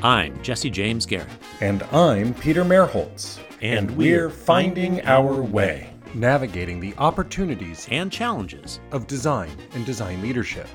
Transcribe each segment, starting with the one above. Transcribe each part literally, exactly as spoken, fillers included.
I'm Jesse James Garrett. And I'm Peter Merholtz. And, and we're finding our way. Navigating the opportunities and challenges of design and design leadership.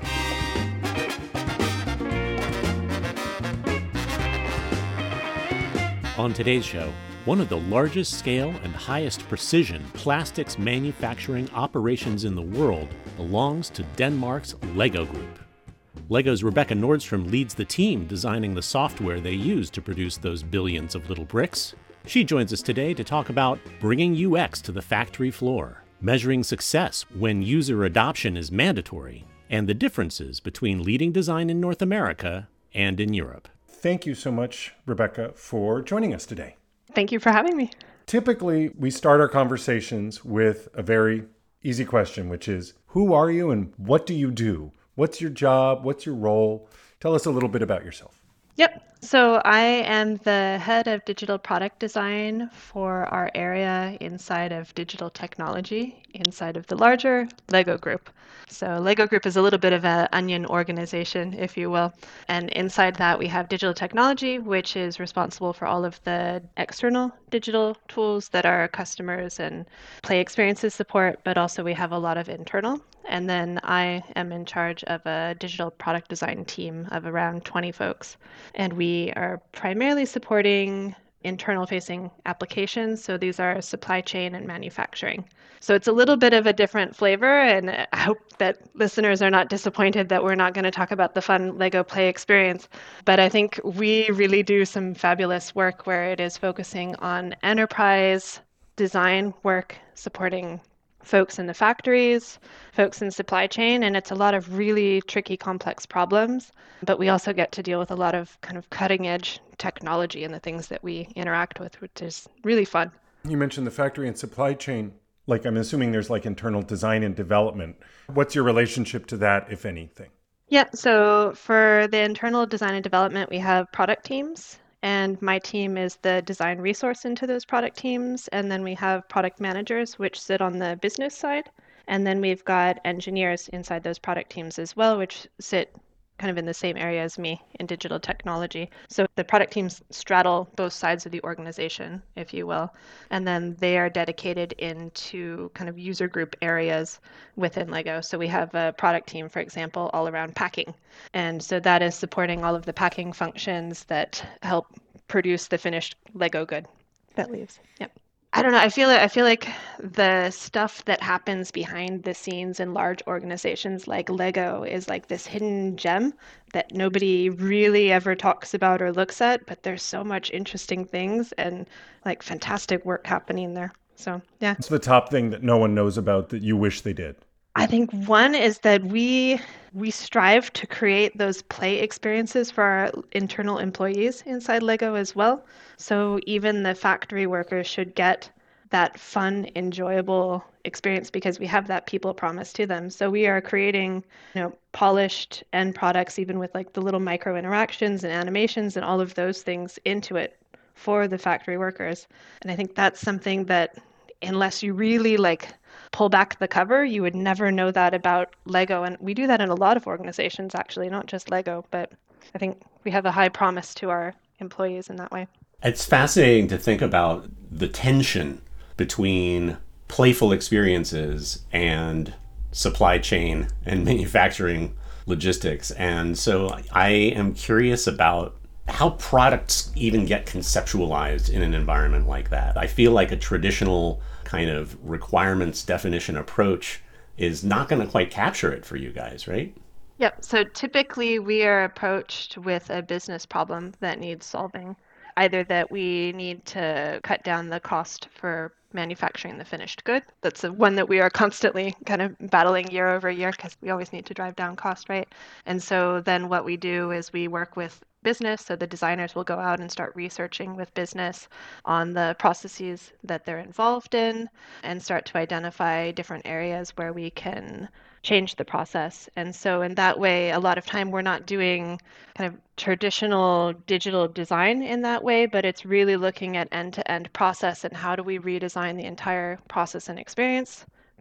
On today's show, one of the largest scale and highest precision plastics manufacturing operations in the world belongs to Denmark's LEGO Group. LEGO's Rebecca Nordstrom leads the team designing the software they use to produce those billions of little bricks. She joins us today to talk about bringing U X to the factory floor, measuring success when user adoption is mandatory, and the differences between leading design in North America and in Europe. Thank you so much, Rebecca, for joining us today. Thank you for having me. Typically, we start our conversations with a very easy question, which is, who are you and what do you do? What's your job? What's your role? Tell us a little bit about yourself. Yep. So I am the head of digital product design for our area inside of digital technology, inside of the larger LEGO Group. So LEGO Group is a little bit of an onion organization, if you will. And inside that, we have digital technology, which is responsible for all of the external digital tools that our customers and play experiences support, but also we have a lot of internal. And then I am in charge of a digital product design team of around twenty folks. And we are primarily supporting internal-facing applications. So these are supply chain and manufacturing. So it's a little bit of a different flavor, and I hope that listeners are not disappointed that we're not going to talk about the fun LEGO play experience. But I think we really do some fabulous work where it is focusing on enterprise design work, supporting folks in the factories, folks in supply chain, and it's a lot of really tricky, complex problems. But we also get to deal with a lot of kind of cutting edge technology and the things that we interact with, which is really fun. You mentioned the factory and supply chain. Like, I'm assuming there's like internal design and development. What's your relationship to that, if anything? Yeah, so for the internal design and development, we have product teams. And my team is the design resource into those product teams. And then we have product managers, which sit on the business side. And then we've got engineers inside those product teams as well, which sit kind of in the same area as me in digital technology. So the product teams straddle both sides of the organization, if you will. And then they are dedicated into kind of user group areas within LEGO. So we have a product team, for example, all around packing. And so that is supporting all of the packing functions that help produce the finished LEGO good that leaves. Yep. I don't know. I feel I feel like the stuff that happens behind the scenes in large organizations like LEGO is like this hidden gem that nobody really ever talks about or looks at, but there's so much interesting things and like fantastic work happening there. So, yeah. What's the top thing that no one knows about that you wish they did? I think one is that we we strive to create those play experiences for our internal employees inside LEGO as well. So even the factory workers should get that fun, enjoyable experience because we have that people promise to them. So we are creating, you know, polished end products, even with like the little micro interactions and animations and all of those things into it for the factory workers. And I think that's something that unless you really like pull back the cover, you would never know that about LEGO. And we do that in a lot of organizations, actually, not just LEGO, but I think we have a high promise to our employees in that way. It's fascinating to think about the tension between playful experiences and supply chain and manufacturing logistics. And so I am curious about how products even get conceptualized in an environment like that. I feel like a traditional kind of requirements definition approach is not going to quite capture it for you guys, right? Yep. So typically we are approached with a business problem that needs solving. Either that we need to cut down the cost for manufacturing the finished good. That's the one that we are constantly kind of battling year over year because we always need to drive down cost, right? And so then what we do is we work with business. So the designers will go out and start researching with business on the processes that they're involved in and start to identify different areas where we can change the process. And so in that way, a lot of time we're not doing kind of traditional digital design in that way, but it's really looking at end-to-end process and how do we redesign the entire process and experience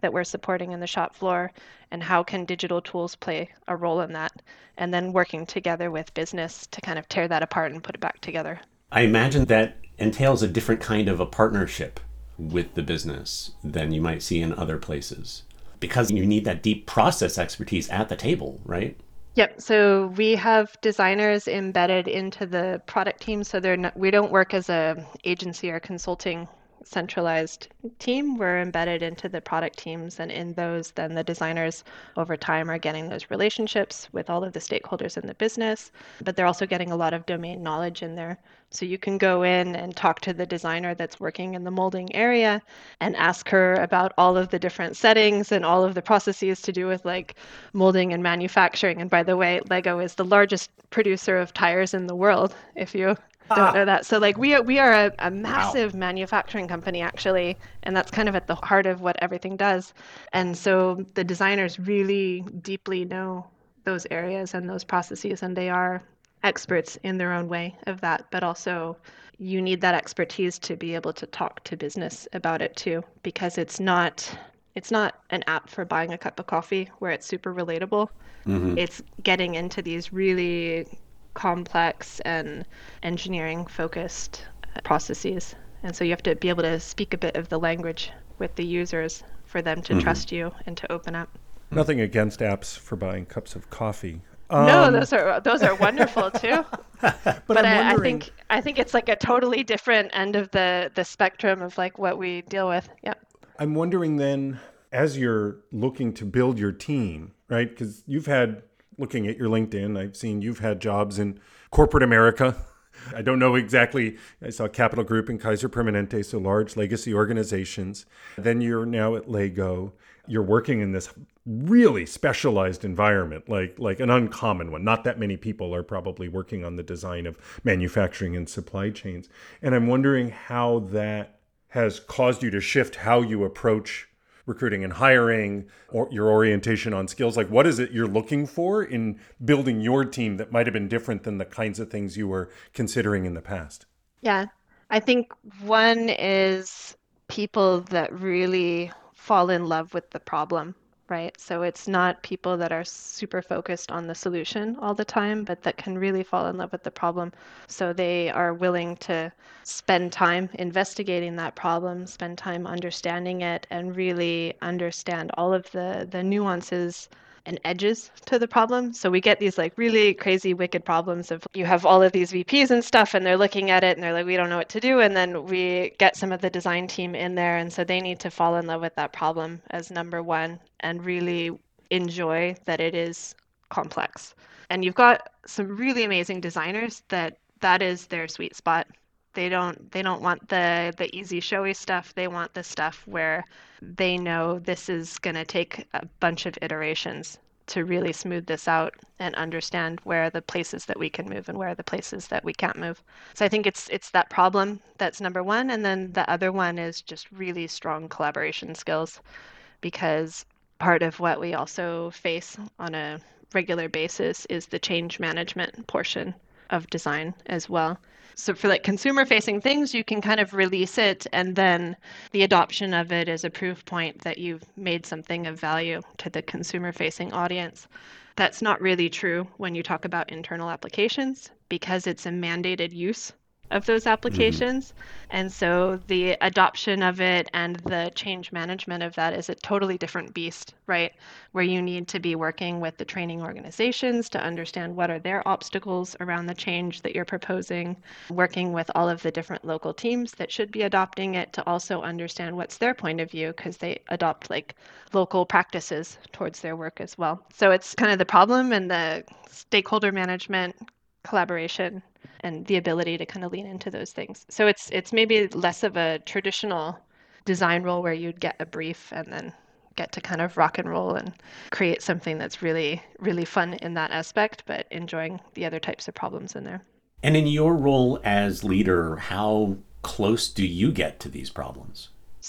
that we're supporting in the shop floor, and how can digital tools play a role in that, and then working together with business to kind of tear that apart and put it back together. I imagine that entails a different kind of a partnership with the business than you might see in other places, because you need that deep process expertise at the table, right? Yep. So we have designers embedded into the product team. So they're not, we don't work as a agency or consulting centralized team. We're embedded into the product teams, and in those, then the designers over time are getting those relationships with all of the stakeholders in the business, but they're also getting a lot of domain knowledge in there. So you can go in and talk to the designer that's working in the molding area and ask her about all of the different settings and all of the processes to do with like molding and manufacturing. And by the way, Lego is the largest producer of tires in the world, if you don't know that. So like we are we are a, a massive wow. manufacturing company actually, and that's kind of at the heart of what everything does. And so the designers really deeply know those areas and those processes, and they are experts in their own way of that. But also you need that expertise to be able to talk to business about it too, because it's not it's not an app for buying a cup of coffee where it's super relatable. Mm-hmm. It's getting into these really complex and engineering focused processes. And so you have to be able to speak a bit of the language with the users for them to mm-hmm. trust you and to open up. Nothing against apps for buying cups of coffee. Um, no, those are those are wonderful too. but but I, I think I think it's like a totally different end of the the spectrum of like what we deal with. Yeah. I'm wondering then, as you're looking to build your team, right? Because you've had looking at your LinkedIn, I've seen you've had jobs in corporate America. I don't know exactly. I saw Capital Group and Kaiser Permanente, so large legacy organizations. Then you're now at Lego. You're working in this really specialized environment, like like an uncommon one. Not that many people are probably working on the design of manufacturing and supply chains. And I'm wondering how that has caused you to shift how you approach recruiting and hiring, or your orientation on skills. Like, what is it you're looking for in building your team that might have been different than the kinds of things you were considering in the past? Yeah, I think one is people that really fall in love with the problem, right? So it's not people that are super focused on the solution all the time, but that can really fall in love with the problem. So they are willing to spend time investigating that problem, spend time understanding it, and really understand all of the, the nuances and edges to the problem. So we get these like really crazy, wicked problems of you have all of these V Ps and stuff, and they're looking at it and they're like, we don't know what to do. And then we get some of the design team in there. And so they need to fall in love with that problem as number one and really enjoy that it is complex. And you've got some really amazing designers that that is their sweet spot. They don't they don't want the the easy showy stuff. They want the stuff where they know this is going to take a bunch of iterations to really smooth this out and understand where are the places that we can move and where are the places that we can't move. So I think it's it's that problem that's number one. And then the other one is just really strong collaboration skills, because part of what we also face on a regular basis is the change management portion of design as well. So for like consumer facing things, you can kind of release it, and then the adoption of it is a proof point that you've made something of value to the consumer facing audience. That's not really true when you talk about internal applications, because it's a mandated use of those applications. Mm-hmm. And so the adoption of it and the change management of that is a totally different beast, right? Where you need to be working with the training organizations to understand what are their obstacles around the change that you're proposing, working with all of the different local teams that should be adopting it to also understand what's their point of view, because they adopt like local practices towards their work as well. So it's kind of the problem and the stakeholder management, collaboration, and the ability to kind of lean into those things. So it's it's maybe less of a traditional design role where you'd get a brief and then get to kind of rock and roll and create something that's really, really fun in that aspect, but enjoying the other types of problems in there. And in your role as leader, how close do you get to these problems?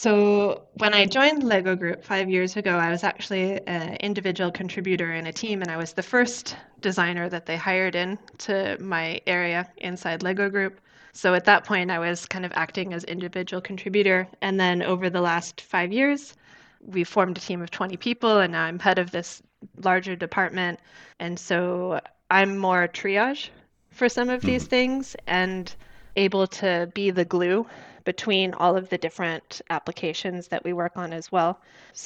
So when I joined Lego Group five years ago, I was actually an individual contributor in a team, and I was the first designer that they hired in to my area inside Lego Group. So at that point, I was kind of acting as individual contributor. And then over the last five years, we formed a team of twenty people, and now I'm head of this larger department. And so I'm more triage for some of these things and able to be the glue between all of the different applications that we work on as well.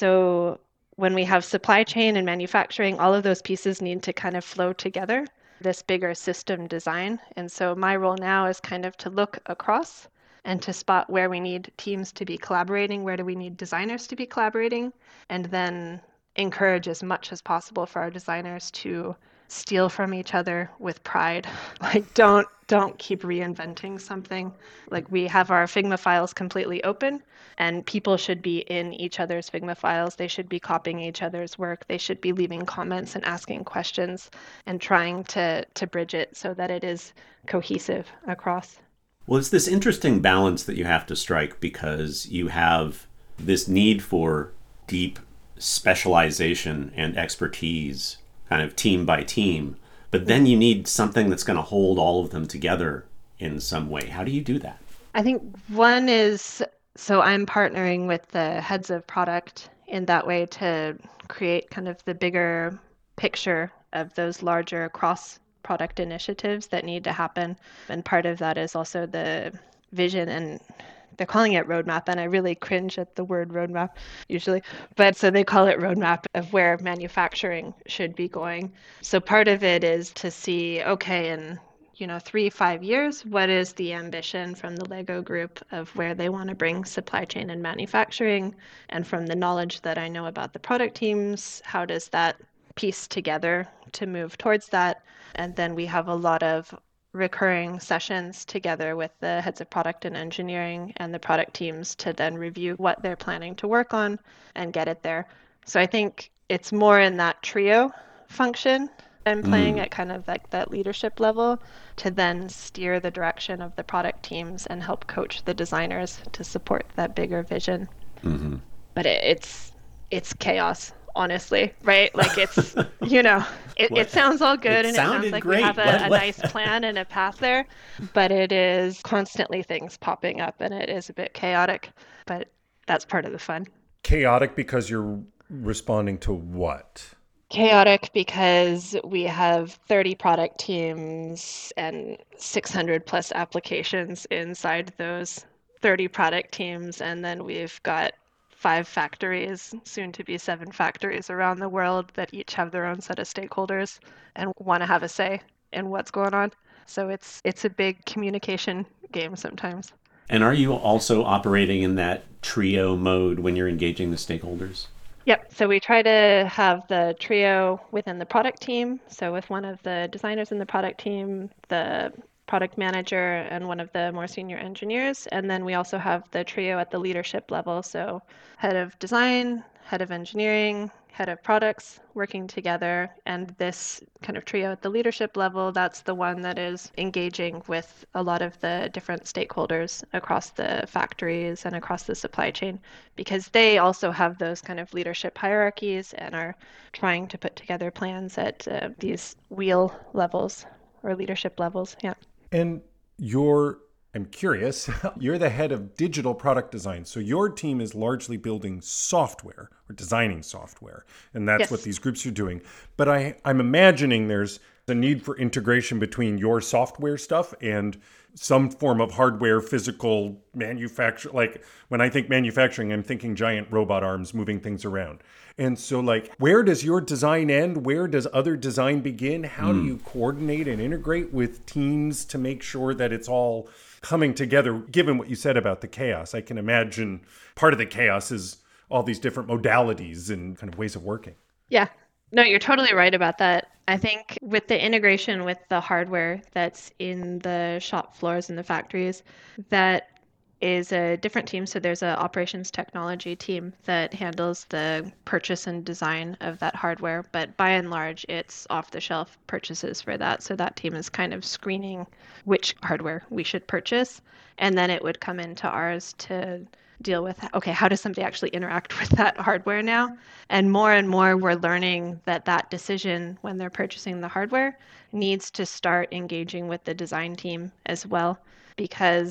So when we have supply chain and manufacturing, all of those pieces need to kind of flow together, this bigger system design. And so my role now is kind of to look across and to spot where we need teams to be collaborating, where do we need designers to be collaborating, and then encourage as much as possible for our designers to steal from each other with pride. Like don't don't keep reinventing something. Like we have our Figma files completely open, and people should be in each other's Figma files. They should be copying each other's work. They should be leaving comments and asking questions and trying to to bridge it so that it is cohesive across. Well, it's this interesting balance that you have to strike, because you have this need for deep specialization and expertise, kind of team by team, but then you need something that's going to hold all of them together in some way. How do you do that? I think one is, so I'm partnering with the heads of product in that way to create kind of the bigger picture of those larger cross product initiatives that need to happen. And part of that is also the vision, and they're calling it roadmap, and I really cringe at the word roadmap usually, but so they call it roadmap of where manufacturing should be going. So part of it is to see, okay, in you know, three, five years, what is the ambition from the Lego group of where they want to bring supply chain and manufacturing? And from the knowledge that I know about the product teams, how does that piece together to move towards that? And then we have a lot of recurring sessions together with the heads of product and engineering and the product teams to then review what they're planning to work on and get it there. So I think it's more in that trio function I'm playing mm. at kind of like that leadership level to then steer the direction of the product teams and help coach the designers to support that bigger vision. Mm-hmm. But it, it's it's chaos. Honestly, right? Like it's, you know, it, it sounds all good, it and it sounds like great. we have a, what, a what? nice plan and a path there, but it is constantly things popping up and it is a bit chaotic, but that's part of the fun. Chaotic because you're responding to what? Chaotic because we have thirty product teams and six hundred plus applications inside those thirty product teams, and then we've got five factories, soon to be seven factories around the world that each have their own set of stakeholders and want to have a say in what's going on. So it's it's a big communication game sometimes. And are you also operating in that trio mode when you're engaging the stakeholders? Yep. So we try to have the trio within the product team. So with one of the designers in the product team, the product manager, and one of the more senior engineers. And then we also have the trio at the leadership level. So head of design, head of engineering, head of products working together. And this kind of trio at the leadership level, that's the one that is engaging with a lot of the different stakeholders across the factories and across the supply chain, because they also have those kind of leadership hierarchies and are trying to put together plans at uh, these wheel levels or leadership levels. Yeah. And you're, I'm curious, you're the head of digital product design. So your team is largely building software or designing software. And that's yes. what these groups are doing. But I, I'm imagining there's a need for integration between your software stuff and some form of hardware, physical manufacture. Like when I think manufacturing, I'm thinking giant robot arms moving things around. And so like, where does your design end? Where does other design begin? How mm. do you coordinate and integrate with teams to make sure that it's all coming together? Given what you said about the chaos, I can imagine part of the chaos is all these different modalities and kind of ways of working. Yeah. No, you're totally right about that. I think with the integration with the hardware that's in the shop floors and the factories, that is a different team. So there's an operations technology team that handles the purchase and design of that hardware. But by and large, it's off-the-shelf purchases for that. So that team is kind of screening which hardware we should purchase. And then it would come into ours to deal with, okay, how does somebody actually interact with that hardware now? And more and more, we're learning that that decision when they're purchasing the hardware needs to start engaging with the design team as well, because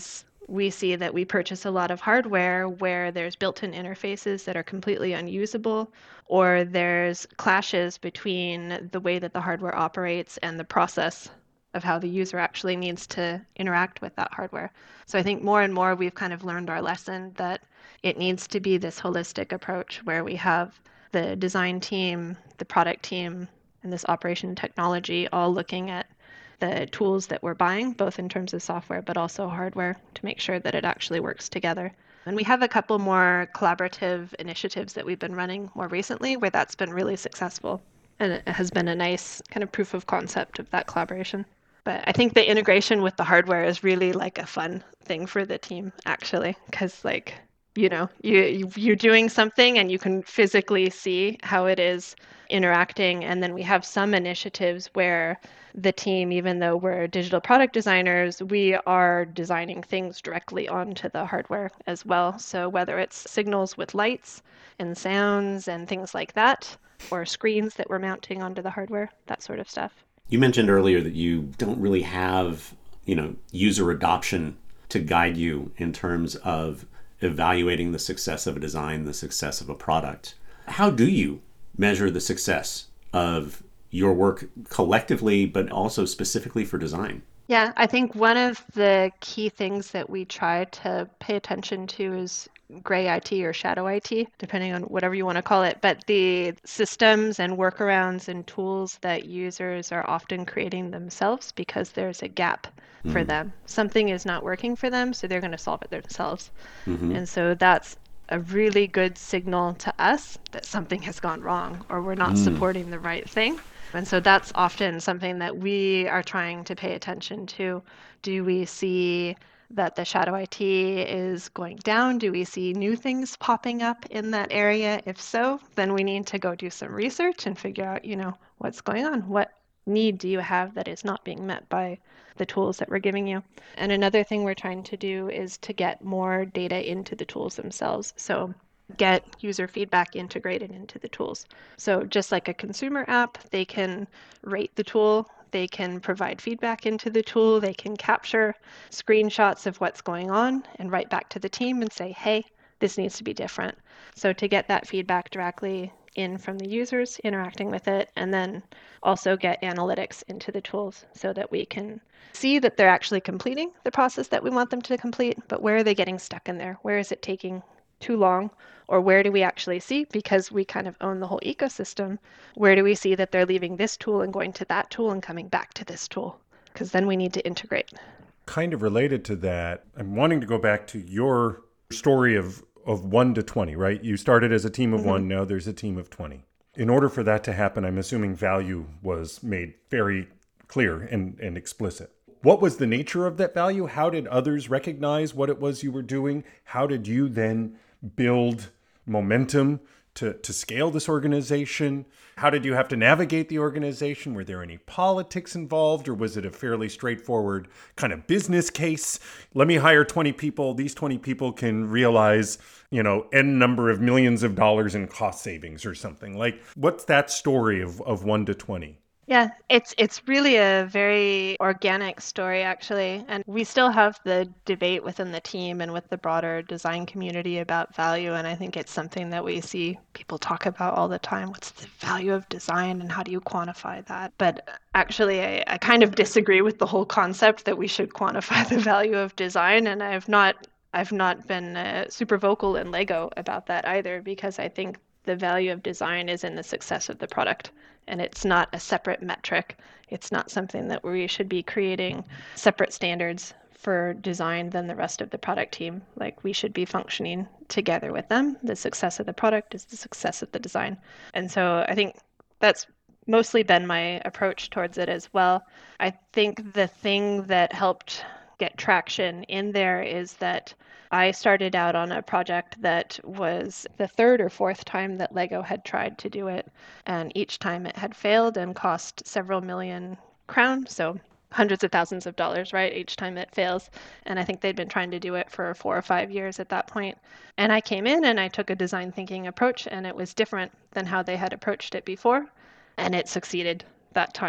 we see that we purchase a lot of hardware where there's built-in interfaces that are completely unusable, or there's clashes between the way that the hardware operates and the process of how the user actually needs to interact with that hardware. So I think more and more we've kind of learned our lesson that it needs to be this holistic approach where we have the design team, the product team, and this operation technology all looking at the tools that we're buying, both in terms of software but also hardware, to make sure that it actually works together. And we have a couple more collaborative initiatives that we've been running more recently where that's been really successful. And it has been a nice kind of proof of concept of that collaboration. But I think the integration with the hardware is really like a fun thing for the team, actually, because like, you know, you, you, you're doing something and you can physically see how it is interacting. And then we have some initiatives where the team, even though we're digital product designers, we are designing things directly onto the hardware as well. So whether it's signals with lights and sounds and things like that, or screens that we're mounting onto the hardware, that sort of stuff. You mentioned earlier that you don't really have, you know, user adoption to guide you in terms of evaluating the success of a design, the success of a product. How do you measure the success of your work collectively, but also specifically for design? Yeah, I think one of the key things that we try to pay attention to is gray I T or shadow I T, depending on whatever you want to call it. But the systems and workarounds and tools that users are often creating themselves because there's a gap mm. for them. Something is not working for them, so they're going to solve it themselves. Mm-hmm. And so that's a really good signal to us that something has gone wrong or we're not mm. supporting the right thing. And so that's often something that we are trying to pay attention to. Do we see that the shadow I T is going down? Do we see new things popping up in that area? If so, then we need to go do some research and figure out, you know, what's going on. What need do you have that is not being met by the tools that we're giving you? And another thing we're trying to do is to get more data into the tools themselves. So get user feedback integrated into the tools. So just like a consumer app, they can rate the tool, they can provide feedback into the tool, they can capture screenshots of what's going on and write back to the team and say, hey, this needs to be different. So to get that feedback directly in from the users interacting with it, and then also get analytics into the tools so that we can see that they're actually completing the process that we want them to complete, but where are they getting stuck in there? Where is it taking too long? Or where do we actually see, because we kind of own the whole ecosystem, where do we see that they're leaving this tool and going to that tool and coming back to this tool? Because then we need to integrate. Kind of related to that, I'm wanting to go back to your story of, of one to twenty, right? You started as a team of mm-hmm. one, now there's a team of twenty. In order for that to happen, I'm assuming value was made very clear and, and explicit. What was the nature of that value? How did others recognize what it was you were doing? How did you then build momentum to, to scale this organization? How did you have to navigate the organization? Were there any politics involved, or was it a fairly straightforward kind of business case? Let me hire twenty people. These twenty people can realize, you know, N number of millions of dollars in cost savings or something. Like, what's that story of, of one to twenty? Yeah, it's it's really a very organic story, actually. And we still have the debate within the team and with the broader design community about value. And I think it's something that we see people talk about all the time. What's the value of design and how do you quantify that? But actually, I, I kind of disagree with the whole concept that we should quantify the value of design. And I've not I've not been uh, super vocal in Lego about that either, because I think the value of design is in the success of the product. And it's not a separate metric. It's not something that we should be creating separate standards for design than the rest of the product team. Like, we should be functioning together with them. The success of the product is the success of the design. And so I think that's mostly been my approach towards it as well. I think the thing that helped get traction in there is that I started out on a project that was the third or fourth time that Lego had tried to do it. And each time it had failed and cost several million crown, so hundreds of thousands of dollars, right? Each time it fails. And I think they'd been trying to do it for four or five years at that point. And I came in and I took a design thinking approach, and it was different than how they had approached it before. And it succeeded that time.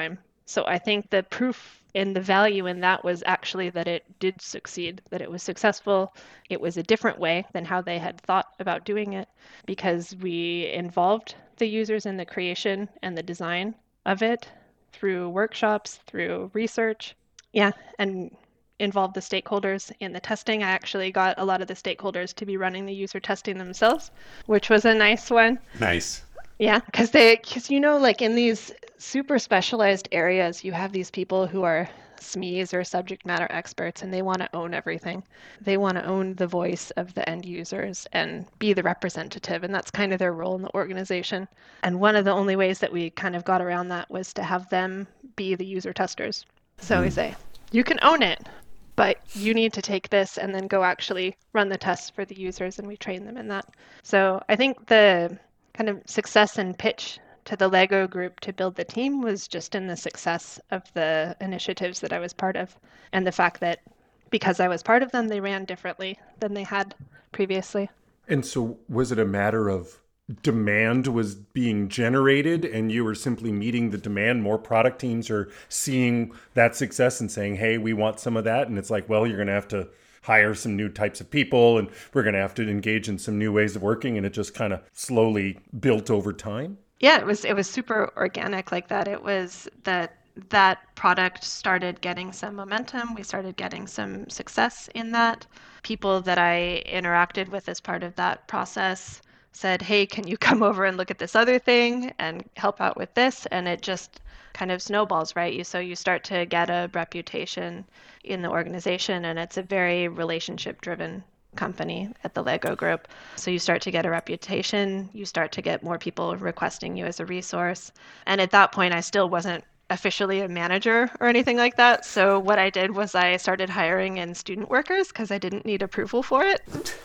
So I think the proof and the value in that was actually that it did succeed, that it was successful. It was a different way than how they had thought about doing it because we involved the users in the creation and the design of it through workshops, through research. Yeah, and involved the stakeholders in the testing. I actually got a lot of the stakeholders to be running the user testing themselves, which was a nice one. Nice. Yeah, because they, because you know, like in these super specialized areas, you have these people who are S M Es or subject matter experts, and they want to own everything. They want to own the voice of the end users and be the representative, and that's kind of their role in the organization. And one of the only ways that we kind of got around that was to have them be the user testers. So mm. we say, you can own it, but you need to take this and then go actually run the tests for the users, and we train them in that. So I think the kind of success and pitch to the Lego group to build the team was just in the success of the initiatives that I was part of, and the fact that because I was part of them, they ran differently than they had previously. And so was it a matter of demand was being generated and you were simply meeting the demand? More product teams are seeing that success and saying, hey, we want some of that. And it's like, well, you're going to have to hire some new types of people and we're going to have to engage in some new ways of working. And it just kind of slowly built over time. Yeah, it was it was super organic like that. It was that that product started getting some momentum. We started getting some success in that. People that I interacted with as part of that process said, hey, can you come over and look at this other thing and help out with this? And it just kind of snowballs, right? You so you start to get a reputation in the organization, and it's a very relationship-driven company at the Lego Group. So you start to get a reputation, you start to get more people requesting you as a resource. And at that point, I still wasn't officially a manager or anything like that. So what I did was I started hiring in student workers because I didn't need approval for it.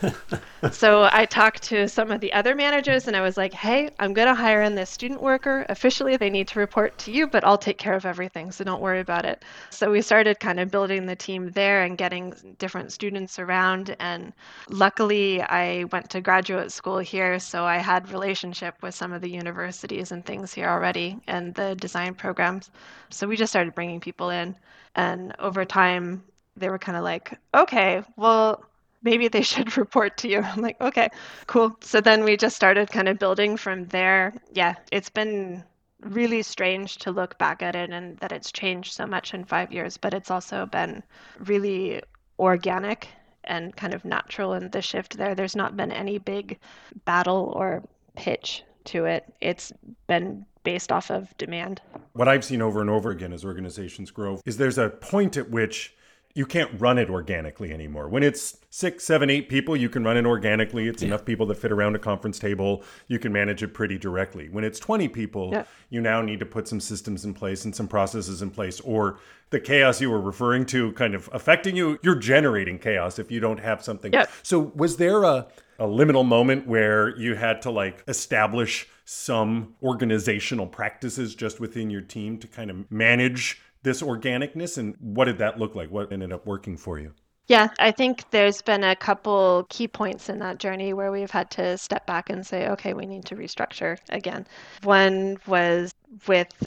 So I talked to some of the other managers and I was like, hey, I'm going to hire in this student worker. Officially, they need to report to you, but I'll take care of everything. So don't worry about it. So we started kind of building the team there and getting different students around. And luckily, I went to graduate school here. So I had relationship with some of the universities and things here already and the design programs. So we just started bringing people in, and over time they were kind of like, okay, well, maybe they should report to you. I'm like, okay, cool. So then we just started kind of building from there. Yeah, it's been really strange to look back at it and that it's changed so much in five years, but it's also been really organic and kind of natural in the shift there. There's not been any big battle or pitch to it. It's been based off of demand. What I've seen over and over again as organizations grow is there's a point at which you can't run it organically anymore. When it's six, seven, eight people, you can run it organically. It's yeah. enough people that fit around a conference table. You can manage it pretty directly. When it's twenty people, yeah. you now need to put some systems in place and some processes in place, or the chaos you were referring to kind of affecting you. You're generating chaos if you don't have something. Yeah. So was there a, a liminal moment where you had to like establish some organizational practices just within your team to kind of manage this organicness? And what did that look like? What ended up working for you? Yeah, I think there's been a couple key points in that journey where we've had to step back and say, okay, we need to restructure again. One was with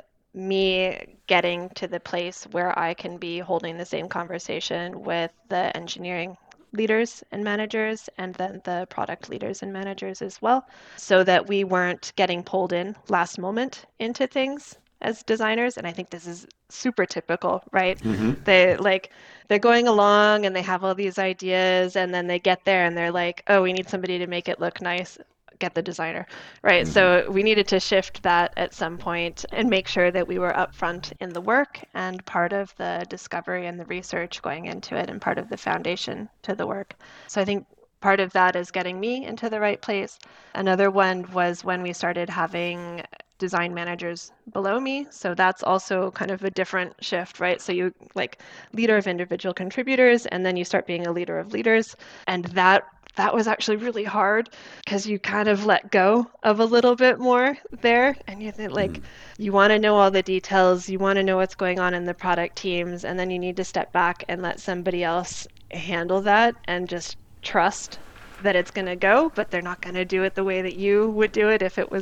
me getting to the place where I can be holding the same conversation with the engineering leaders and managers and then the product leaders and managers as well, so that we weren't getting pulled in last moment into things as designers. And I think this is super typical, right? Mm-hmm. They like they're going along and they have all these ideas and then they get there and they're like, oh, we need somebody to make it look nice. Get the designer, right? Mm-hmm. So we needed to shift that at some point and make sure that we were upfront in the work and part of the discovery and the research going into it and part of the foundation to the work. So I think part of that is getting me into the right place. Another one was when we started having design managers below me. So that's also kind of a different shift, right? So you like leader of individual contributors, and then you start being a leader of leaders. And that that was actually really hard because you kind of let go of a little bit more there. And you think like, mm. you want to know all the details, you want to know what's going on in the product teams, and then you need to step back and let somebody else handle that and just trust that it's going to go, but they're not going to do it the way that you would do it if it was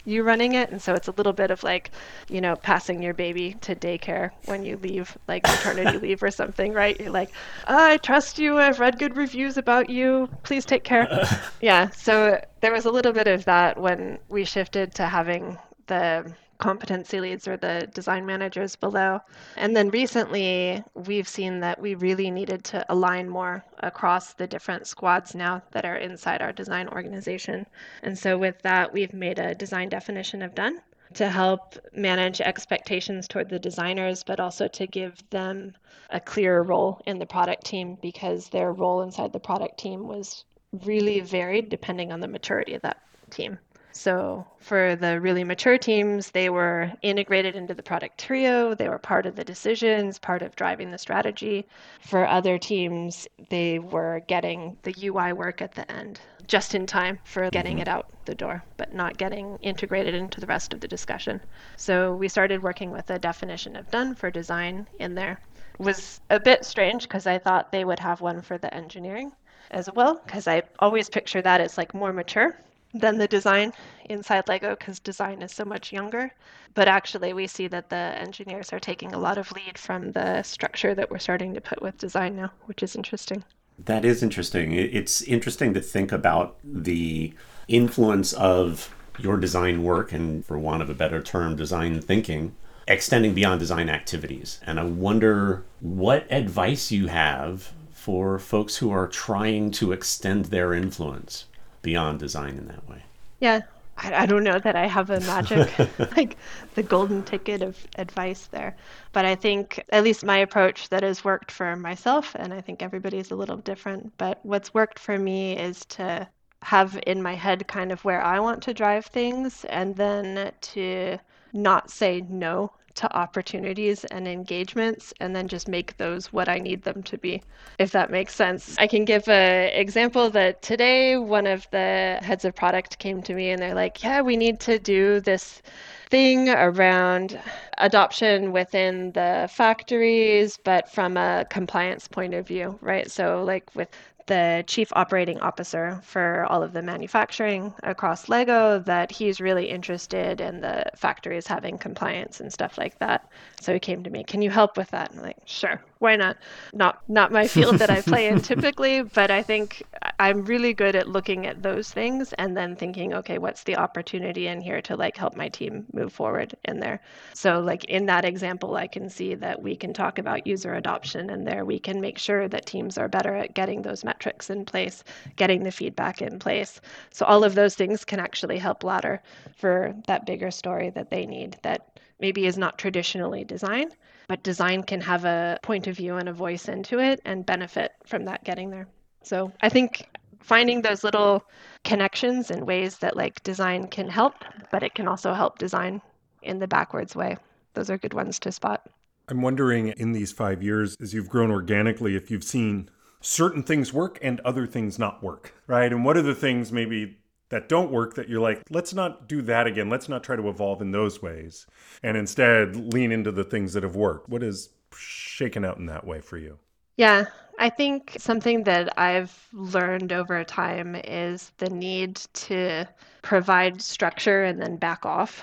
you running it. And so it's a little bit of like, you know, passing your baby to daycare when you leave, like maternity leave or something, right? You're like, I trust you. I've read good reviews about you. Please take care. Yeah. So there was a little bit of that when we shifted to having the competency leads or the design managers below. And then recently, we've seen that we really needed to align more across the different squads now that are inside our design organization. And so with that, we've made a design definition of done to help manage expectations toward the designers, but also to give them a clearer role in the product team, because their role inside the product team was really varied depending on the maturity of that team. So for the really mature teams, they were integrated into the product trio. They were part of the decisions, part of driving the strategy. For other teams, they were getting the U I work at the end, just in time for getting mm-hmm. it out the door, but not getting integrated into the rest of the discussion. So we started working with a definition of done for design in there. It was a bit strange because I thought they would have one for the engineering as well, because I always picture that as like more mature than the design inside Lego, because design is so much younger. But actually, we see that the engineers are taking a lot of lead from the structure that we're starting to put with design now, which is interesting. That is interesting. It's interesting to think about the influence of your design work, and for want of a better term, design thinking, extending beyond design activities. And I wonder what advice you have for folks who are trying to extend their influence beyond design in that way. Yeah, I, I don't know that I have a magic, like the golden ticket of advice there. But I think at least my approach that has worked for myself, and I think everybody's a little different, but what's worked for me is to have in my head kind of where I want to drive things, and then to not say no to opportunities and engagements, and then just make those what I need them to be, if that makes sense. I can give an example that today one of the heads of product came to me and they're like, yeah, we need to do this thing around adoption within the factories, but from a compliance point of view, right? So like with the chief operating officer for all of the manufacturing across Lego, that he's really interested in the factories having compliance and stuff like that. So he came to me, can you help with that? And I'm like, sure, why not? Not not my field that I play in typically, but I think I'm really good at looking at those things and then thinking, okay, what's the opportunity in here to like help my team move forward in there? So like in that example, I can see that we can talk about user adoption, and there we can make sure that teams are better at getting those metrics in place, getting the feedback in place. So all of those things can actually help ladder for that bigger story that they need, that maybe is not traditionally design, but design can have a point of view and a voice into it and benefit from that getting there. So I think finding those little connections and ways that like design can help, but it can also help design in the backwards way. Those are good ones to spot. I'm wondering in these five years, as you've grown organically, if you've seen certain things work and other things not work, right? And what are the things maybe that don't work that you're like, let's not do that again. Let's not try to evolve in those ways, and instead lean into the things that have worked. What is shaken out in that way for you? Yeah, I think something that I've learned over time is the need to provide structure and then back off.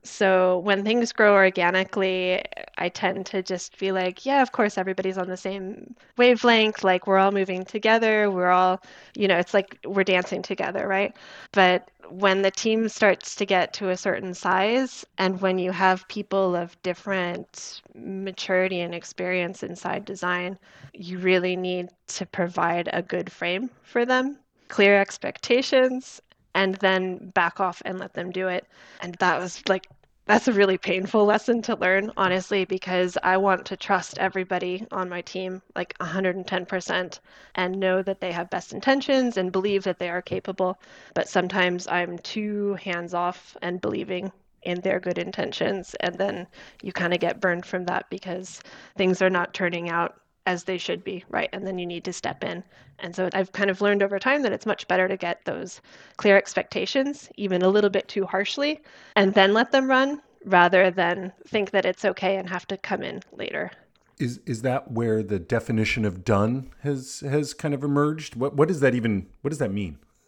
So when things grow organically, I tend to just be like, yeah, of course, everybody's on the same wavelength. Like we're all moving together. We're all, you know, it's like we're dancing together, right? But when the team starts to get to a certain size, and when you have people of different maturity and experience inside design, you really need to provide a good frame for them, clear expectations, and then back off and let them do it. And that was like, that's a really painful lesson to learn, honestly, because I want to trust everybody on my team like one hundred ten percent and know that they have best intentions and believe that they are capable. But sometimes I'm too hands-off and believing in their good intentions. And then you kind of get burned from that because things are not turning out as they should be, right? And then you need to step in. And so I've kind of learned over time that it's much better to get those clear expectations, even a little bit too harshly, and then let them run rather than think that it's okay and have to come in later. Is is that where the definition of done has has kind of emerged? What what does that even what does that mean?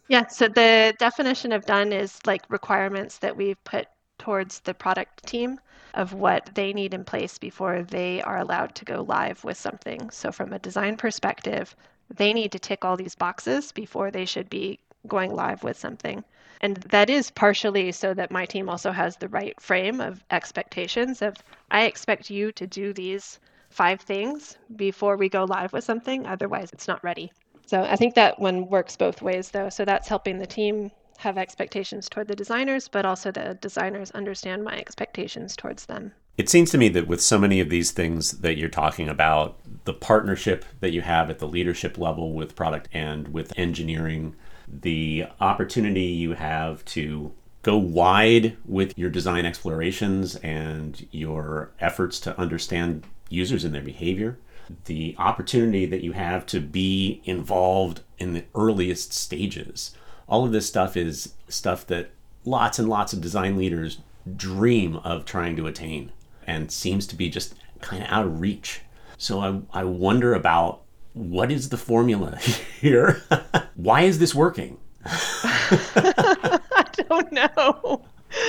Yeah, so the definition of done is like requirements that we've put towards the product team of what they need in place before they are allowed to go live with something. So from a design perspective, they need to tick all these boxes before they should be going live with something. And that is partially so that my team also has the right frame of expectations of I expect you to do these five things before we go live with something, otherwise it's not ready. So I think that one works both ways, though. So that's helping the team have expectations toward the designers, but also the designers understand my expectations towards them. It seems to me that with so many of these things that you're talking about, the partnership that you have at the leadership level with product and with engineering, the opportunity you have to go wide with your design explorations and your efforts to understand users and their behavior, the opportunity that you have to be involved in the earliest stages. All of this stuff is stuff that lots and lots of design leaders dream of trying to attain and seems to be just kind of out of reach. So I, I wonder about what is the formula here? Why is this working? I don't know.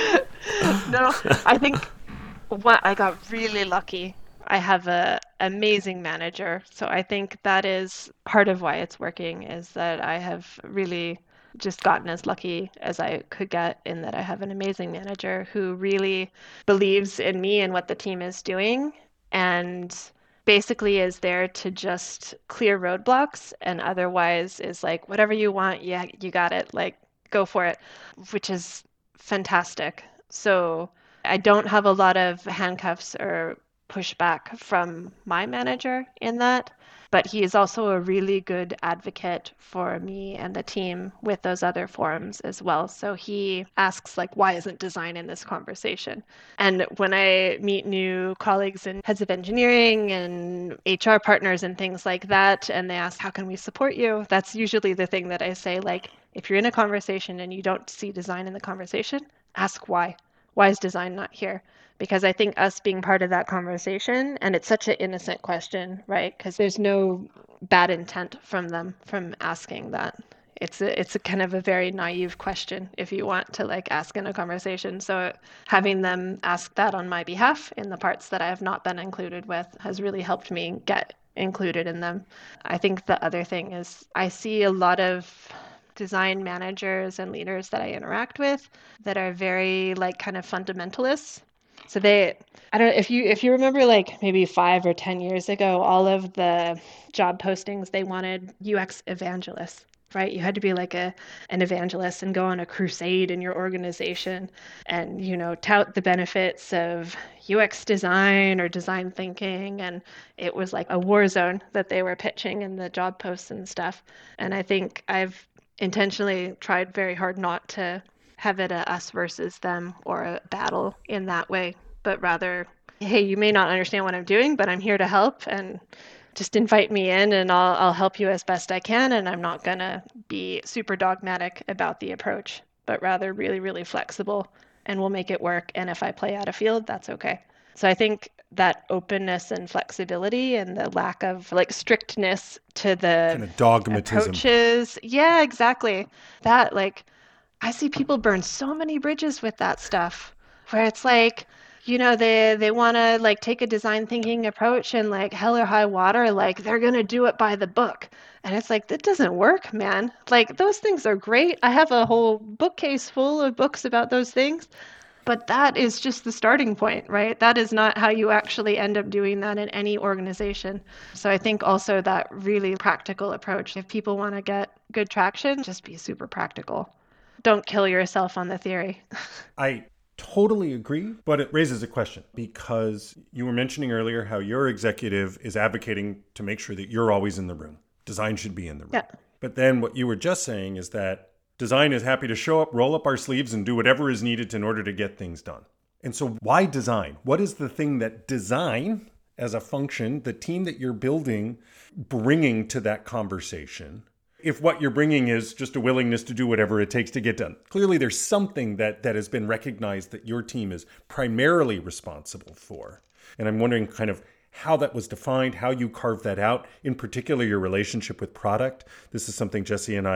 No, I think what I got really lucky. I have a amazing manager, so I think that is part of why it's working is that I have really just gotten as lucky as I could get in that I have an amazing manager who really believes in me and what the team is doing and basically is there to just clear roadblocks and otherwise is like whatever you want, yeah, you got it, like go for it, which is fantastic. So I don't have a lot of handcuffs or pushback from my manager in that, but he is also a really good advocate for me and the team with those other forums as well. So he asks like, why isn't design in this conversation? And when I meet new colleagues and heads of engineering and H R partners and things like that, and they ask, how can we support you? That's usually the thing that I say, like, if you're in a conversation and you don't see design in the conversation, ask why. Why is design not here? Because I think us being part of that conversation, and it's such an innocent question, right? Because there's no bad intent from them from asking that. It's a, it's a kind of a very naive question if you want to like ask in a conversation. So having them ask that on my behalf in the parts that I have not been included with has really helped me get included in them. I think the other thing is I see a lot of design managers and leaders that I interact with that are very like kind of fundamentalists. So they, I don't know if you if you remember like maybe five or ten years ago, all of the job postings they wanted U X evangelists, right? You had to be like a an evangelist and go on a crusade in your organization, and you know tout the benefits of U X design or design thinking, and it was like a war zone that they were pitching in the job posts and stuff. And I think I've intentionally tried very hard not to have it a us versus them or a battle in that way, but rather, hey, you may not understand what I'm doing, but I'm here to help and just invite me in and I'll I'll help you as best I can. And I'm not gonna be super dogmatic about the approach, but rather really, really flexible and we'll make it work. And if I play out of field, that's okay. So I think that openness and flexibility and the lack of like strictness to the kind of dogmatism approaches. Yeah, exactly. That like I see people burn so many bridges with that stuff where it's like, you know, they they want to like take a design thinking approach and like hell or high water, like they're going to do it by the book. And it's like, that doesn't work, man. Like those things are great. I have a whole bookcase full of books about those things. But that is just the starting point, right? That is not how you actually end up doing that in any organization. So I think also that really practical approach, if people want to get good traction, just be super practical. Don't kill yourself on the theory. I totally agree, but it raises a question because you were mentioning earlier how your executive is advocating to make sure that you're always in the room. Design should be in the room. Yeah. But then what you were just saying is that design is happy to show up, roll up our sleeves, and do whatever is needed in order to get things done. And so why design? What is the thing that design as a function, the team that you're building, bringing to that conversation? If what you're bringing is just a willingness to do whatever it takes to get done. Clearly, there's something that, that has been recognized that your team is primarily responsible for. And I'm wondering kind of how that was defined, how you carved that out, in particular, your relationship with product. This is something Jesse and I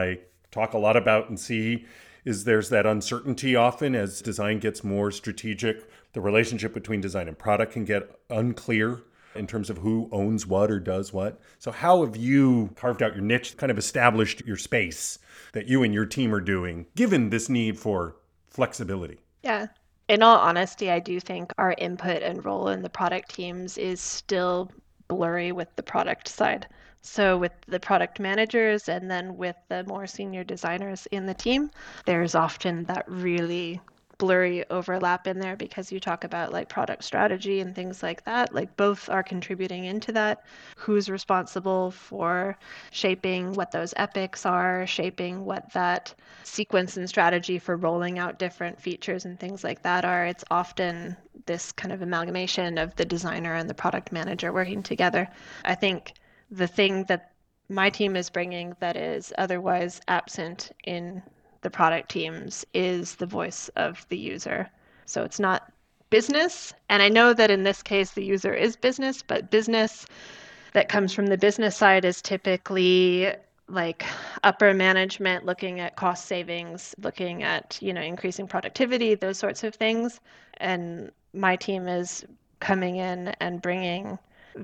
talk a lot about and see is there's that uncertainty often as design gets more strategic. The relationship between design and product can get unclear in terms of who owns what or does what. So how have you carved out your niche, kind of established your space that you and your team are doing, given this need for flexibility? Yeah. In all honesty, I do think our input and role in the product teams is still blurry with the product side. So with the product managers and then with the more senior designers in the team, there's often that really blurry overlap in there because you talk about like product strategy and things like that. Like both are contributing into that. Who's responsible for shaping what those epics are, shaping what that sequence and strategy for rolling out different features and things like that are. It's often this kind of amalgamation of the designer and the product manager working together. I think the thing that my team is bringing that is otherwise absent in the product teams is the voice of the user. So it's not business. And I know that in this case, the user is business, but business that comes from the business side is typically like upper management looking at cost savings, looking at, you know, increasing productivity, those sorts of things. And my team is coming in and bringing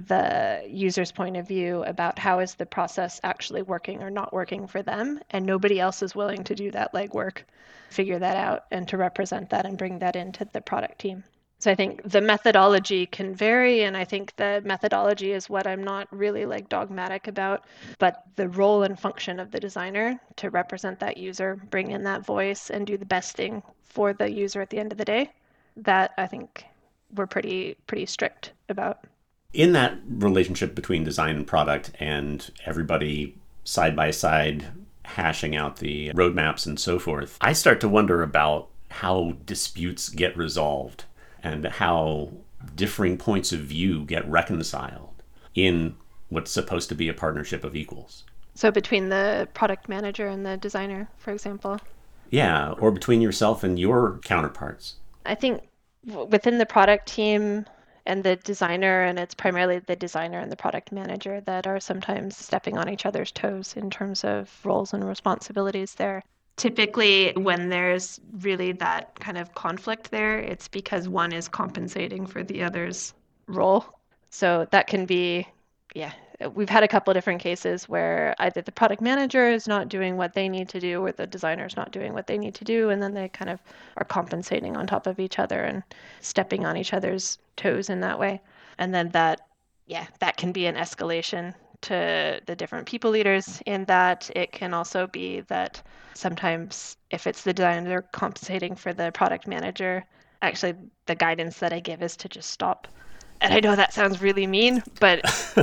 the user's point of view about how is the process actually working or not working for them, and nobody else is willing to do that legwork, figure that out, and to represent that and bring that into the product team. So I think the methodology can vary, and I think the methodology is what I'm not really like dogmatic about, but the role and function of the designer to represent that user, bring in that voice, and do the best thing for the user at the end of the day, that I think we're pretty pretty strict about. In that relationship between design and product and everybody side by side hashing out the roadmaps and so forth, I start to wonder about how disputes get resolved and how differing points of view get reconciled in what's supposed to be a partnership of equals. So between the product manager and the designer, for example? Yeah, or between yourself and your counterparts. I think within the product team and the designer, and it's primarily the designer and the product manager that are sometimes stepping on each other's toes in terms of roles and responsibilities there. Typically, when there's really that kind of conflict there, it's because one is compensating for the other's role. So that can be, yeah, we've had a couple of different cases where either the product manager is not doing what they need to do or the designer is not doing what they need to do, and then they kind of are compensating on top of each other and stepping on each other's toes in that way. And then that, yeah, that can be an escalation to the different people leaders in that. It can also be that sometimes if it's the designer compensating for the product manager, actually the guidance that I give is to just stop. And I know that sounds really mean, but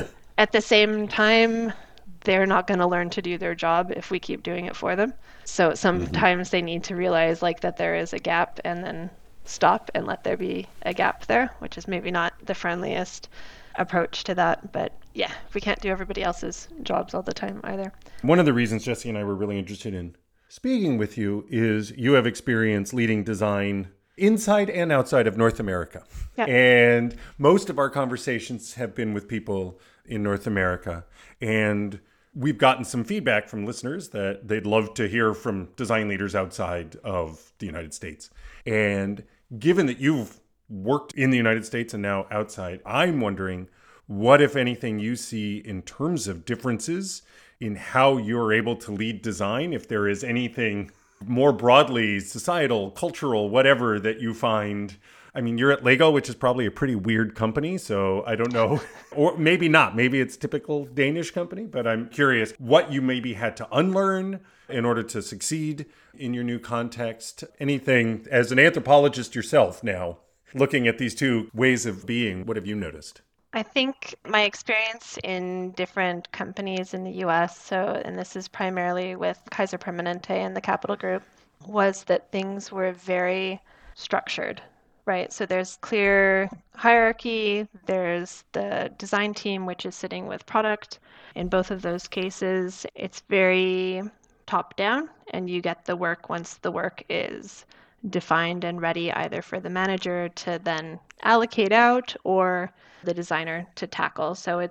at the same time, they're not going to learn to do their job if we keep doing it for them. So sometimes mm-hmm. they need to realize like that there is a gap and then stop and let there be a gap there, which is maybe not the friendliest approach to that. But yeah, we can't do everybody else's jobs all the time either. One of the reasons Jesse and I were really interested in speaking with you is you have experience leading design inside and outside of North America. Yeah. And most of our conversations have been with people in North America. And we've gotten some feedback from listeners that they'd love to hear from design leaders outside of the United States. And given that you've worked in the United States and now outside, I'm wondering what, if anything, you see in terms of differences in how you're able to lead design, if there is anything more broadly societal, cultural, whatever that you find. I mean, you're at Lego, which is probably a pretty weird company, so I don't know. Or maybe not. Maybe it's typical Danish company, but I'm curious what you maybe had to unlearn in order to succeed in your new context. Anything, as an anthropologist yourself now, looking at these two ways of being, what have you noticed? I think my experience in different companies in the U S, so, and this is primarily with Kaiser Permanente and the Capital Group, was that things were very structured, right? So there's clear hierarchy, there's the design team, which is sitting with product. In both of those cases, it's very top down, and you get the work once the work is defined and ready, either for the manager to then allocate out or the designer to tackle. So it's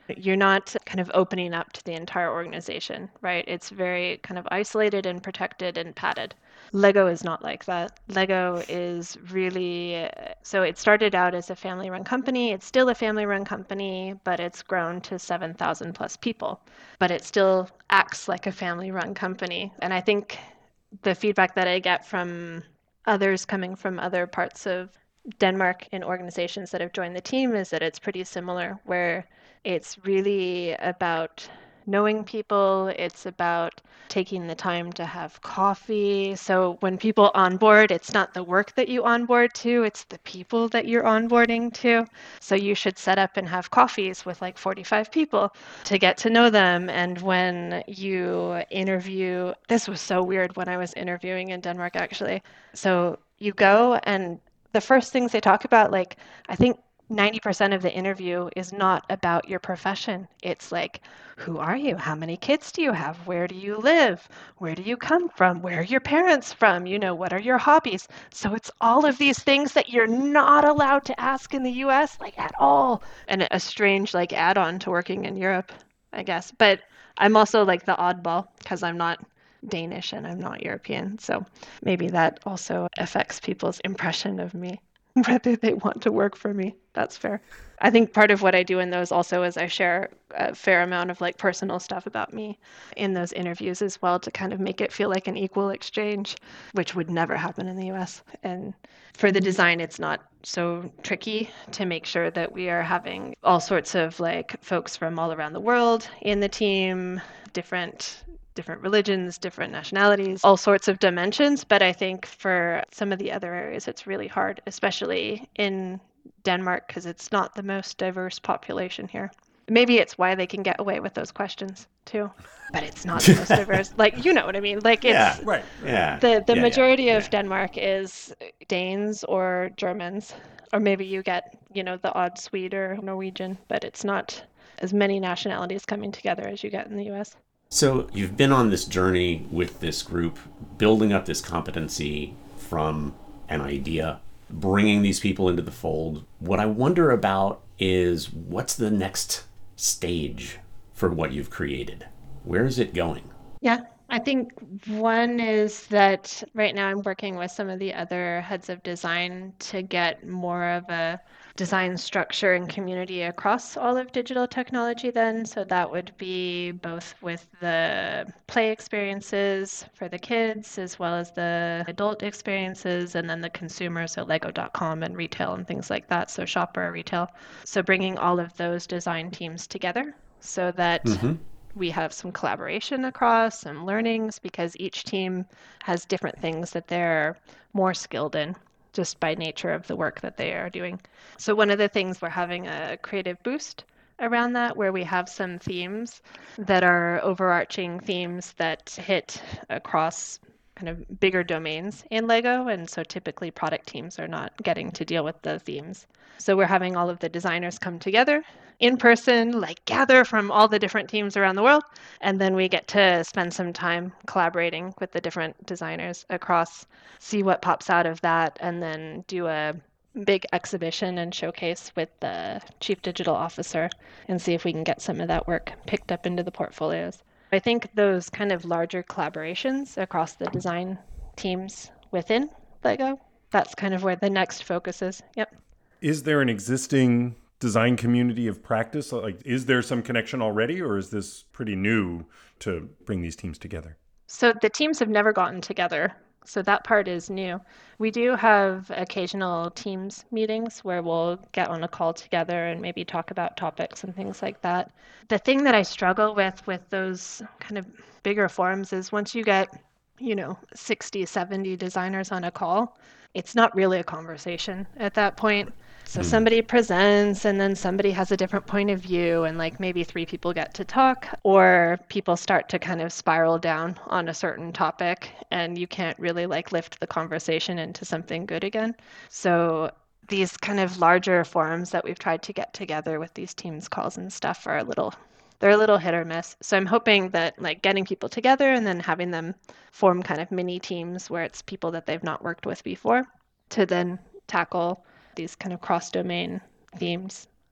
You're not kind of opening up to the entire organization, right? It's very kind of isolated and protected and padded. Lego is not like that. Lego is really, so it started out as a family run company. It's still a family run company, but it's grown to seven thousand plus people. But it still acts like a family run company. And I think the feedback that I get from others coming from other parts of Denmark in organizations that have joined the team is that it's pretty similar, where it's really about knowing people. It's about taking the time to have coffee. So when people onboard, it's not the work that you onboard to, it's the people that you're onboarding to. So you should set up and have coffees with like forty-five people to get to know them. And when you interview, this was so weird when I was interviewing in Denmark, actually. So you go and the first things they talk about, like, I think ninety percent of the interview is not about your profession. It's like, who are you? How many kids do you have? Where do you live? Where do you come from? Where are your parents from? You know, what are your hobbies? So it's all of these things that you're not allowed to ask in the U S, like at all. And a strange like add-on to working in Europe, I guess. But I'm also like the oddball because I'm not Danish and I'm not European. So maybe that also affects people's impression of me, whether they want to work for me. That's fair. I think part of what I do in those also is I share a fair amount of like personal stuff about me in those interviews as well to kind of make it feel like an equal exchange, which would never happen in the U S. And for the design, it's not so tricky to make sure that we are having all sorts of like folks from all around the world in the team, different different religions, different nationalities, all sorts of dimensions. But I think for some of the other areas, it's really hard, especially in Denmark, because it's not the most diverse population here. Maybe it's why they can get away with those questions too, but it's not the most diverse. Like, you know what I mean? Like, it's Yeah, Right. yeah. the, the yeah, majority yeah, of yeah. Denmark is Danes or Germans, or maybe you get, you know, the odd Swede or Norwegian, but it's not as many nationalities coming together as you get in the U S. So you've been on this journey with this group, building up this competency from an idea, bringing these people into the fold. What I wonder about is what's the next stage for what you've created? Where is it going? Yeah, I think one is that right now I'm working with some of the other heads of design to get more of a design structure and community across all of digital technology then. So that would be both with the play experiences for the kids as well as the adult experiences and then the consumer, so lego dot com and retail and things like that. So shopper retail. So bringing all of those design teams together so that Mm-hmm. we have some collaboration across, some learnings, because each team has different things that they're more skilled in just by nature of the work that they are doing. So one of the things, we're having a creative boost around that where we have some themes that are overarching themes that hit across kind of bigger domains in Lego. And so typically product teams are not getting to deal with the themes. So we're having all of the designers come together in person, like gather from all the different teams around the world. And then we get to spend some time collaborating with the different designers across, see what pops out of that, and then do a big exhibition and showcase with the chief digital officer and see if we can get some of that work picked up into the portfolios. I think those kind of larger collaborations across the design teams within Lego, that's kind of where the next focus is. Yep. Is there an existing design community of practice? Like, is there some connection already, or is this pretty new to bring these teams together? So the teams have never gotten together. So that part is new. We do have occasional teams meetings where we'll get on a call together and maybe talk about topics and things like that. The thing that I struggle with with those kind of bigger forums is once you get, you know, sixty, seventy designers on a call, it's not really a conversation at that point. So somebody presents and then somebody has a different point of view and like maybe three people get to talk, or people start to kind of spiral down on a certain topic and you can't really like lift the conversation into something good again. So these kind of larger forums that we've tried to get together with these teams calls and stuff are a little they're a little hit or miss. So I'm hoping that like getting people together and then having them form kind of mini teams where it's people that they've not worked with before to then tackle these kind of cross-domain themes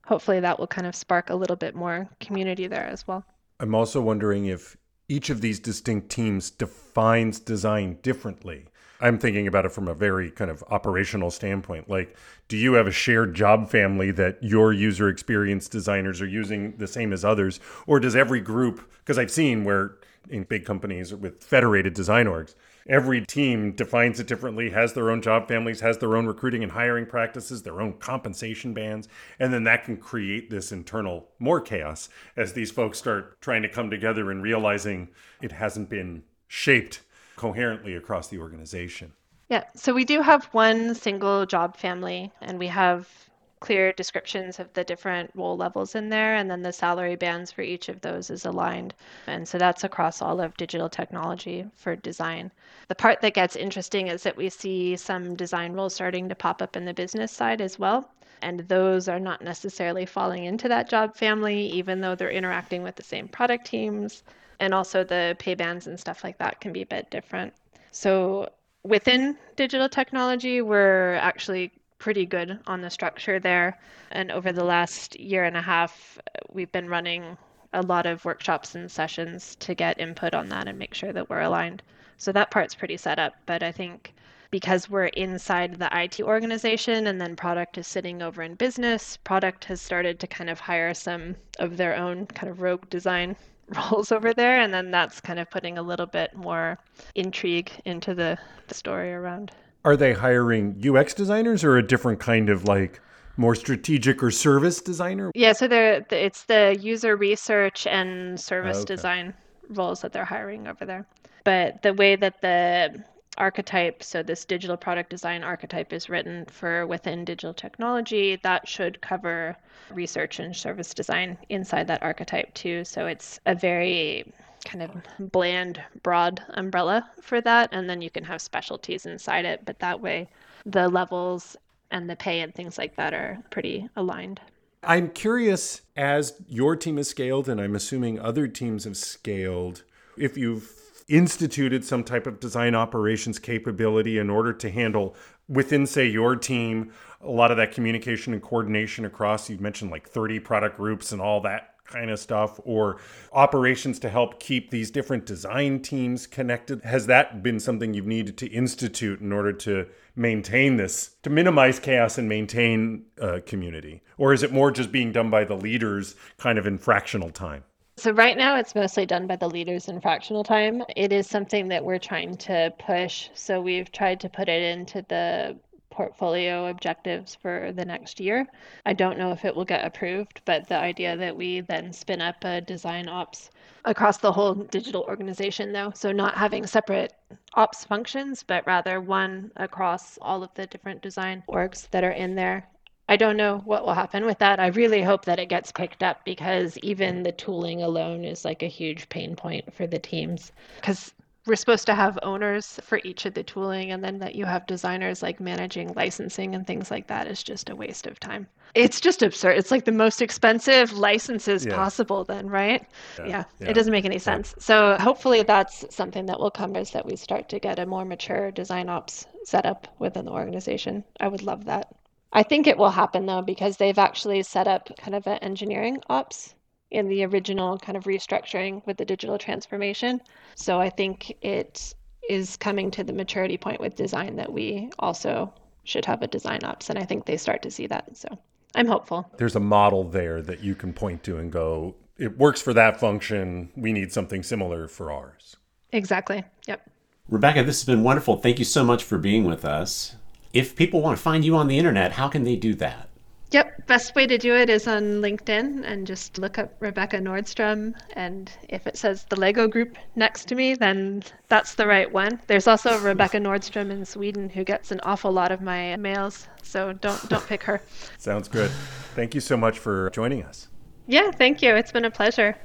hopefully that will kind of spark a little bit more community there as well. I'm also wondering if each of these distinct teams defines design differently. I'm thinking about it from a very kind of operational standpoint. Like, do you have a shared job family that your user experience designers are using the same as others? Or does every group, because I've seen where in big companies with federated design orgs, every team defines it differently, has their own job families, has their own recruiting and hiring practices, their own compensation bands, and then that can create this internal more chaos as these folks start trying to come together and realizing it hasn't been shaped coherently across the organization. Yeah, so we do have one single job family, and we have clear descriptions of the different role levels in there, and then the salary bands for each of those is aligned. And so that's across all of digital technology for design. The part that gets interesting is that we see some design roles starting to pop up in the business side as well. And those are not necessarily falling into that job family, even though they're interacting with the same product teams. And also the pay bands and stuff like that can be a bit different. So within digital technology, we're actually pretty good on the structure there. And over the last year and a half, we've been running a lot of workshops and sessions to get input on that and make sure that we're aligned. So that part's pretty set up. But I think because we're inside the I T organization and then product is sitting over in business, product has started to kind of hire some of their own kind of rogue design roles over there, and then that's kind of putting a little bit more intrigue into the, the story around. Are they hiring U X designers or a different kind of like more strategic or service designer? Yeah, so they're it's the user research and service Okay. design roles that they're hiring over there. But the way that the archetype, so this digital product design archetype is written for within digital technology, that should cover research and service design inside that archetype too. So it's a very kind of bland, broad umbrella for that. And then you can have specialties inside it, but that way the levels and the pay and things like that are pretty aligned. I'm curious, as your team has scaled, and I'm assuming other teams have scaled, if you've instituted some type of design operations capability in order to handle within, say, your team, a lot of that communication and coordination across, you've mentioned like thirty product groups and all that kind of stuff, or operations to help keep these different design teams connected. Has that been something you've needed to institute in order to maintain this, to minimize chaos and maintain uh, community? Or is it more just being done by the leaders kind of in fractional time? So right now it's mostly done by the leaders in fractional time. It is something that we're trying to push. So we've tried to put it into the portfolio objectives for the next year. I don't know if it will get approved, but the idea that we then spin up a design ops across the whole digital organization though. So not having separate ops functions, but rather one across all of the different design orgs that are in there. I don't know what will happen with that. I really hope that it gets picked up because even the tooling alone is like a huge pain point for the teams. Because we're supposed to have owners for each of the tooling, and then that you have designers like managing licensing and things like that is just a waste of time. It's just absurd. It's like the most expensive licenses Yeah. possible then, right? Yeah, Yeah, yeah. it doesn't make any sense. So hopefully that's something that will come is that we start to get a more mature design ops setup within the organization. I would love that. I think it will happen though, because they've actually set up kind of an engineering ops in the original kind of restructuring with the digital transformation. So I think it is coming to the maturity point with design that we also should have a design ops. And I think they start to see that. So I'm hopeful. There's a model there that you can point to and go, it works for that function. We need something similar for ours. Exactly. Yep. Rebecca, this has been wonderful. Thank you so much for being with us. If people want to find you on the internet, how can they do that? Yep. Best way to do it is on LinkedIn and just look up Rebecca Nordstrom. And if it says the Lego Group next to me, then that's the right one. There's also Rebecca Nordstrom in Sweden who gets an awful lot of my mails. So don't don't pick her. Sounds good. Thank you so much for joining us. Yeah, thank you. It's been a pleasure.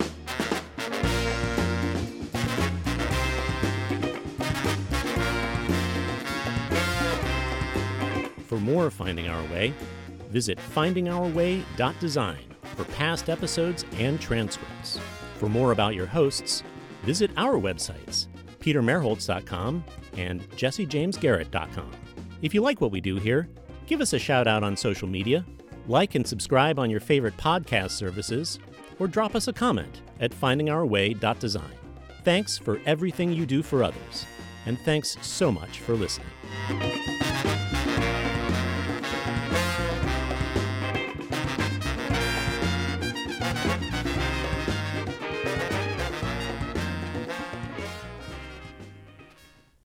For more Finding Our Way, visit finding our way dot design for past episodes and transcripts. For more about your hosts, visit our websites, peter merholtz dot com and jesse james garrett dot com. If you like what we do here, give us a shout out on social media. Like and subscribe on your favorite podcast services, or drop us a comment at finding our way dot design. Thanks for everything you do for others, and thanks so much for listening.